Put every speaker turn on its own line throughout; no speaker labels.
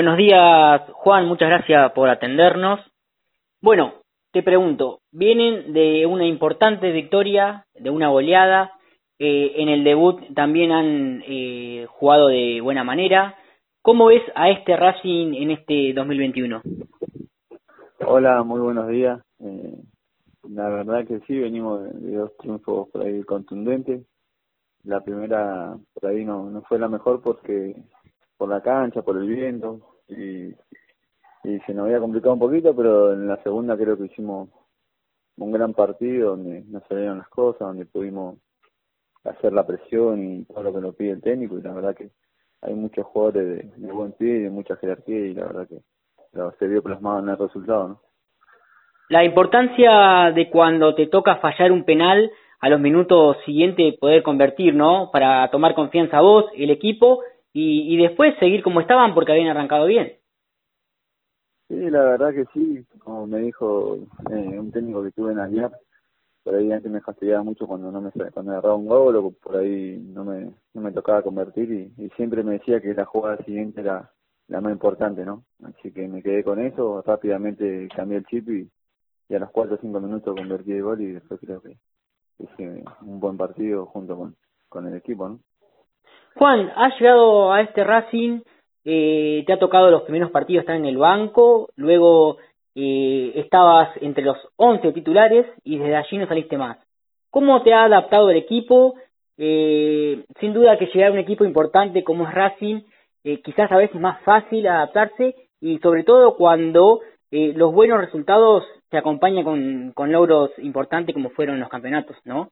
Buenos días, Juan, muchas gracias por atendernos. Bueno, te pregunto, vienen de una importante victoria, de una goleada, en el debut también han jugado de buena manera. ¿Cómo ves a este Racing en este 2021?
Hola, muy buenos días. La verdad que sí, venimos de dos triunfos por ahí contundentes. La primera por ahí no fue la mejor porque por la cancha, por el viento y se nos había complicado un poquito, pero en la segunda creo que hicimos un gran partido donde nos salieron las cosas, donde pudimos hacer la presión y todo lo que nos pide el técnico, y la verdad que hay muchos jugadores de buen pie y de mucha jerarquía, y la verdad que se vio plasmado en el resultado, ¿no?
La importancia de cuando te toca fallar un penal a los minutos siguientes poder convertir, ¿no? Para tomar confianza vos, el equipo y después seguir como estaban porque habían arrancado bien.
Sí, la verdad que sí, como me dijo un técnico que tuve en Aliar, por ahí antes me fastidiaba mucho cuando agarraba un gol o por ahí no me tocaba convertir, y siempre me decía que la jugada siguiente era la más importante, ¿no? Así que me quedé con eso, rápidamente cambié el chip y a los 4 o 5 minutos convertí el gol, y después creo que hice un buen partido junto con el equipo, ¿no?
Juan, has llegado a este Racing, te ha tocado los primeros partidos estar en el banco, luego estabas entre los 11 titulares y desde allí no saliste más. ¿Cómo te ha adaptado el equipo? Sin duda que llegar a un equipo importante como es Racing, quizás a veces es más fácil adaptarse y sobre todo cuando los buenos resultados se acompañan con logros importantes como fueron los campeonatos, ¿no?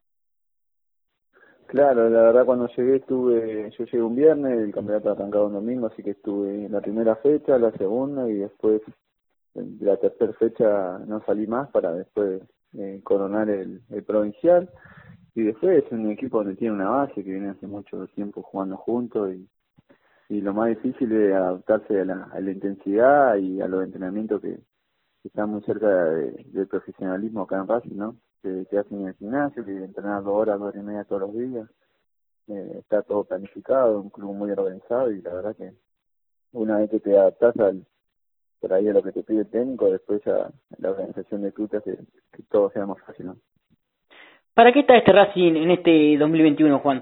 Claro, la verdad cuando yo llegué un viernes, el campeonato arrancaba un domingo, así que estuve en la primera fecha, la segunda, y después de la tercera fecha no salí más para después coronar el provincial. Y después es un equipo donde tiene una base que viene hace mucho tiempo jugando juntos, y lo más difícil es adaptarse a la intensidad y a los entrenamientos que están muy cerca del profesionalismo acá en Racing, ¿no? Que hacen en el gimnasio, que entrenar 2 horas, 2 horas y media todos los días. Está todo planificado, un club muy organizado, y la verdad que una vez que te adaptas por ahí a lo que te pide el técnico, después ya la organización de club te hace que todo sea más fácil, ¿no?
¿Para qué está este Racing en este 2021, Juan?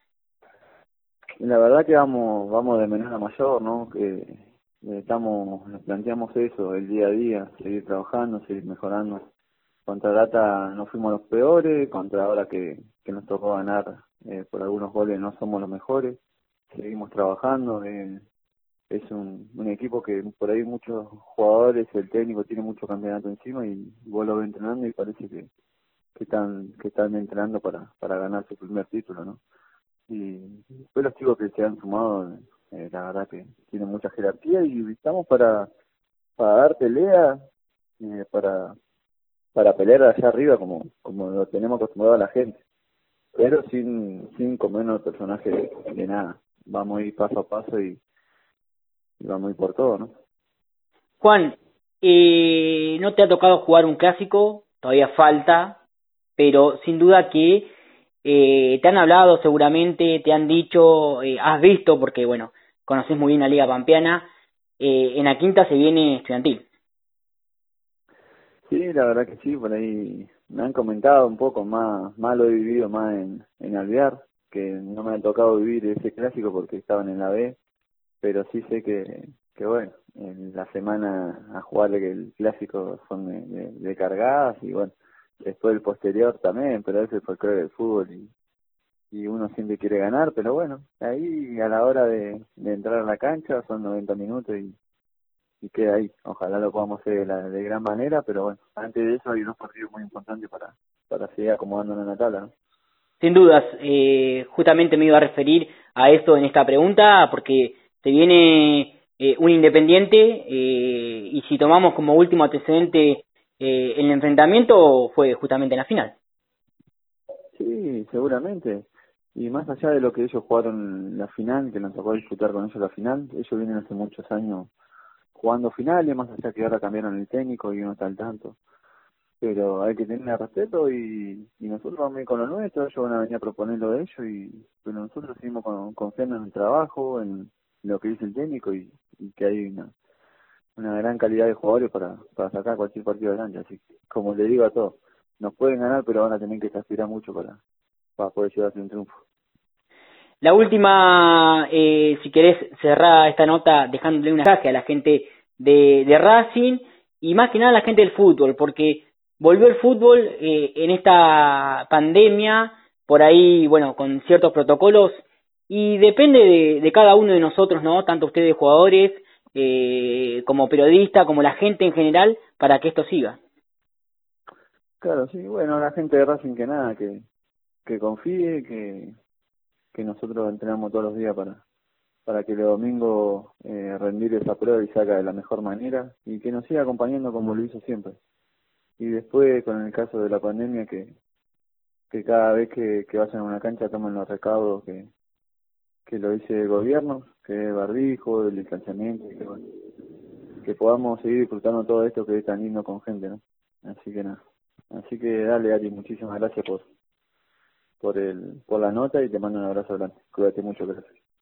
Y la verdad que vamos de menor a mayor, ¿no? Que nos planteamos eso, el día a día, seguir trabajando, seguir mejorando. Contra Data no fuimos los peores, contra ahora que nos tocó ganar por algunos goles no somos los mejores. Seguimos trabajando, es un equipo que por ahí muchos jugadores, el técnico tiene mucho campeonato encima, y vos lo ves entrenando y parece que están entrenando para ganar su primer título, ¿no? Y después los chicos que se han sumado, la verdad que tienen mucha jerarquía, y estamos para dar pelea, eh, para para pelear allá arriba como lo tenemos acostumbrado a la gente, pero sin comernos el personaje de nada. Vamos a ir paso a paso y vamos a ir por todo, ¿no?
Juan, no te ha tocado jugar un clásico, todavía falta, pero sin duda que te han hablado seguramente, te han dicho, has visto, porque bueno, conoces muy bien la Liga Pampeana, en la quinta se viene Estudiantil.
Sí, la verdad que sí, por ahí me han comentado un poco, más lo he vivido más en Alvear, que no me ha tocado vivir ese clásico porque estaban en la B, pero sí sé que bueno, en la semana a jugar el clásico son de cargadas, y bueno, después el posterior también, pero ese es el folclore del fútbol, y uno siempre quiere ganar, pero bueno, ahí a la hora de entrar a la cancha son 90 minutos, y queda ahí. Ojalá lo podamos hacer de gran manera, pero bueno, antes de eso hay unos partidos muy importantes para seguir acomodándonos en la tabla, ¿no?
Sin dudas, justamente me iba a referir a esto en esta pregunta, porque se viene un Independiente, y si tomamos como último antecedente el enfrentamiento, fue justamente en la final.
Sí, seguramente. Y más allá de lo que ellos jugaron la final, que nos tocó disputar con ellos la final, ellos vienen hace muchos años jugando finales, más allá que ahora cambiaron el técnico y uno está al tanto. Pero hay que tener respeto, y nosotros vamos a ir con lo nuestro, ellos van a venir a proponer lo de ellos, pero nosotros seguimos confiando en el trabajo, en lo que dice el técnico y que hay una gran calidad de jugadores para sacar cualquier partido adelante. Así que, como le digo a todos, nos pueden ganar, pero van a tener que aspirar mucho para poder llevarse un triunfo.
La última, si querés cerrar esta nota dejándole un mensaje a la gente de Racing y más que nada a la gente del fútbol, porque volvió el fútbol en esta pandemia, por ahí, bueno, con ciertos protocolos, y depende de cada uno de nosotros, ¿no? Tanto ustedes jugadores, como periodistas, como la gente en general, para que esto siga.
Claro, sí, bueno, la gente de Racing que nada, que confíe, que nosotros entrenamos todos los días para que el domingo rendir esa prueba y salga de la mejor manera y que nos siga acompañando como lo hizo siempre. Y después, con el caso de la pandemia, que cada vez que vayan a una cancha tomen los recaudos que lo dice el gobierno, que es el barbijo, el distanciamiento, y bueno, que podamos seguir disfrutando todo esto que es tan lindo con gente, ¿no? Así que nada. Así que dale, Ari, muchísimas gracias por la nota y te mando un abrazo grande. Cuídate mucho, gracias.